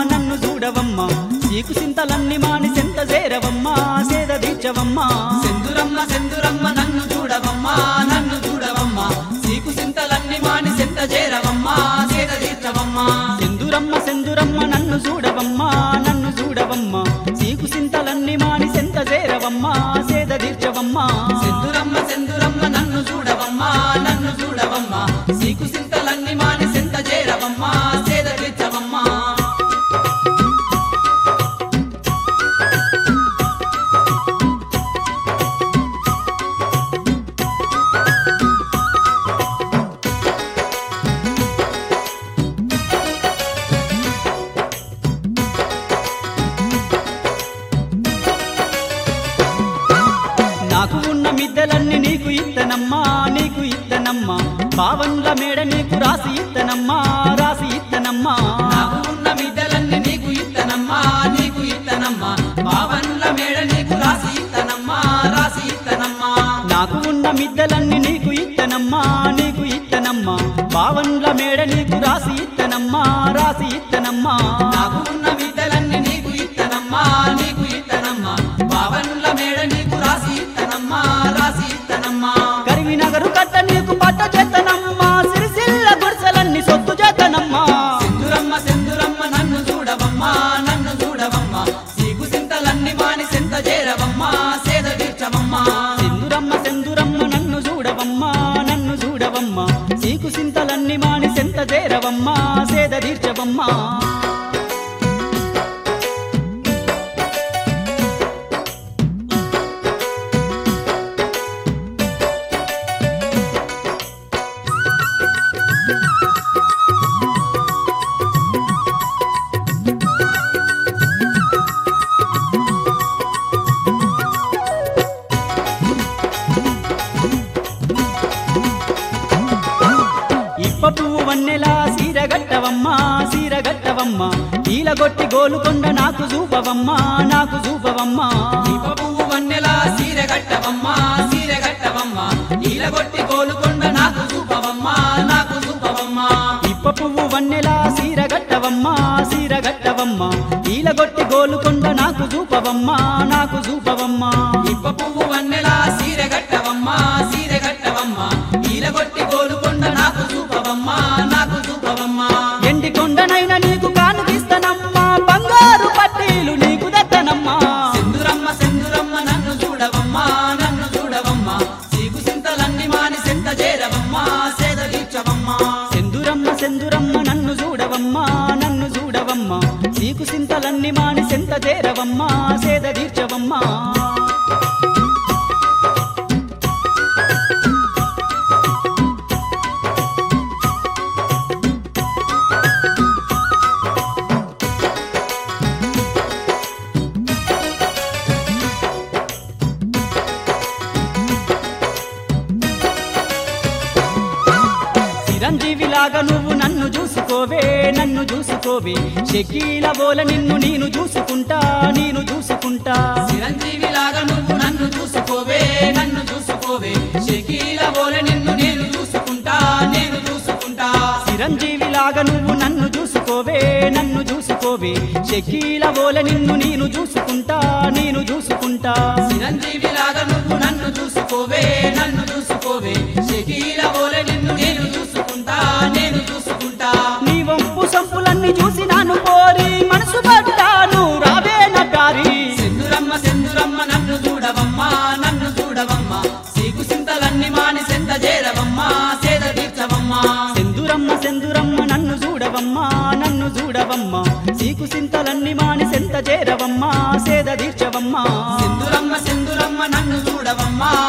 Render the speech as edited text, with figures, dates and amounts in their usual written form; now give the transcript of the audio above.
నన్ను చూడవమ్మా సీకు సింతలన్నీ మాని సెంత చేరవమ్మా సేద తీర్చవమ్మా సెందురమ్మ సెందురమ్మ నన్ను చూడవమ్మా నన్ను చూడవమ్మా సీకు సింతలన్నీ మాని సెంత చేరవమ్మా సేద తీర్చవమ్మా సెందురమ్మ సెందురమ్మ నన్ను చూడవమ్మా నన్ను చూడవమ్మా సీకు సింతలన్నీ మాని సెంత చేరవమ్మా సేద తీర్చవమ్మా సెందురమ్మ సెందురమ్మ నన్ను చూడవమ్మా నన్ను చూడవమ్మా సీకు సింతలన్నీ మాని సెంత చేరవమ్మా సేద తీర్చవమ్మా నాకు ఉన్న మిద్దెలన్నీ నీకు ఇత్తనమ్మా నీకు ఇత్తనమ్మా బావన్ల మేడ నీకు రాసి ఇత్తనమ్మా రాసి ఇత్తనమ్మా నాకు ఉన్న మిద్దెలన్నీ నీకు ఇత్తనమ్మా నీకు ఇత్తనమ్మా బావన్ల మేడ నీకు రాసి ఇత్తనమ్మా రాసి ఇత్తనమ్మా నాకు ఉన్న మిద్దెలన్నీ నీకు ఇత్తనమ్మా నీకు ఇత్తనమ్మా బావన్ల మేడ నీకు రాసి ఇత్తనమ్మా రాసి ఇత్తనమ్మా నాకు ఉన్న మిద్దెలన్నీ నీకు ఇత్తనమ్మా నీకు ఇత్తనమ్మా బావన్ల మేడ నీకు రాసి ఇత్తనమ్మా రాసి ఇత్తనమ్మా కరీంనగరు కట్ట నీకు పట్ట చేతనమ్మా సిరిసిల్ల గుడిసెలన్నీ సొత్తు చేతనమ్మా సెందురమ్మ సెందురమ్మ నన్ను చూడవమ్మా నన్ను చూడవమ్మా సీకు సింతలన్నీ మాని సెంత చేరవమ్మా సేద తీర్చవమ్మా సెందురమ్మ సెందురమ్మ నన్ను చూడవమ్మా నన్ను చూడవమ్మా సీకు సింతలన్నీ మాని సెంత చేరవమ్మా సేద తీర్చవమ్మా ఇప్ప పువ్వు వన్నెలా సీరగట్టవమ్మా సీరగట్టవమ్మా ఈలగొట్టి గోలుకొండ నాకు చూపవమ్మా నాకు చూపవమ్మా దీప పువ్వు వన్నెలా సీర గట్టవమ్మా సీర గట్టవమ్మా ఈలగొట్టి గోలుకొండ నాకు చూపవమ్మా నాకు చూపవమ్మా ఇప్ప పువ్వు వన్నెలా సీరగట్టవమ్మా సీరగట్టవమ్మా ఈలగొట్టి గోలుకొండ నాకు చూపవమ్మా నాకు చూపవమ్మా ఇప్ప పువ్వు వన్నెలా సీర గట్టవమ్మా సీర గట్టవమ్మా ఈలగొట్టి గోలుకొండ నాకు చూపవమ్మా నాకు చూపవమ్మా ఎండి కొండనైనా నీకు కానుకిస్తనమ్మా బంగారు పట్టీలు నీకు దత్తనమ్మా సెందురమ్మ సెందురమ్మ నన్ను చూడవమ్మా నన్ను చూడవమ్మా సీకు సింతలన్నీ మాని సెంత చేరవమ్మా సేద తీర్చవమ్మా సెందురమ్మ సెందురమ్మ నన్ను చూడవమ్మా నన్ను చూడవమ్మా సీకు సింతలన్నీ మాని సెంత చేరవమ్మా సేద తీర్చవమ్మా చిరంజీవిలాగా నువ్వు నన్ను చూసుకోవే నన్ను చూసుకోవే షకీల బోల నిన్ను నేను చూసుకుంటా నేను చూసుకుంటా చిరంజీవిలాగా నువ్వు నన్ను చూసుకోవే నన్ను చూసుకోవే షకీల బోలె నిన్ను నేను చూసుకుంటా నేను చూసుకుంటా చిరంజీవిలాగా నువ్వు నన్ను చూసుకోవే నన్ను చూసుకోవే షకీల బోల నిన్ను నేను చూసుకుంటా నేను చూసుకుంటా చిరంజీవిలాగా నువ్వు నన్ను చూసుకోవే నన్ను చూసుకోవే షకీల బోలె నిన్ను నేను చూసుకుంటా నేను చూసుకుంటా నీ వంపు సంపులన్నీ చూసి నాను కోరి మనసు పడ్డాను రావే నటారి సెందురమ్మ సెందురమ్మ నన్ను చూడవమ్మా నన్ను చూడవమ్మా సీకు సింతలన్నీ మాని సెంత చేరవమ్మా సేద తీర్చవమ్మా సెందురమ్మ సెందురమ్మ నన్ను చూడవమ్మా నన్ను చూడవమ్మా సీకు సింతలన్నీ మాని సెంత చేరవమ్మా సేద తీర్చవమ్మా సెందురమ్మ సెందురమ్మ నన్ను చూడవమ్మా